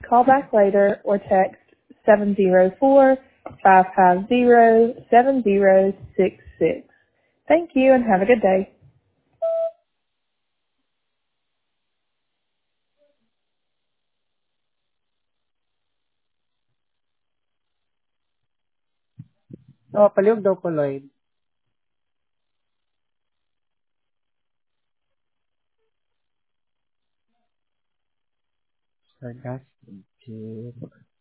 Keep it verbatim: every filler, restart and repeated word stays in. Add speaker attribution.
Speaker 1: call back later or text seven zero four, five five zero, seven zero six six. Thank you and have a good day.
Speaker 2: Oh, palihog daw ko, Lloyd. Sarcastic.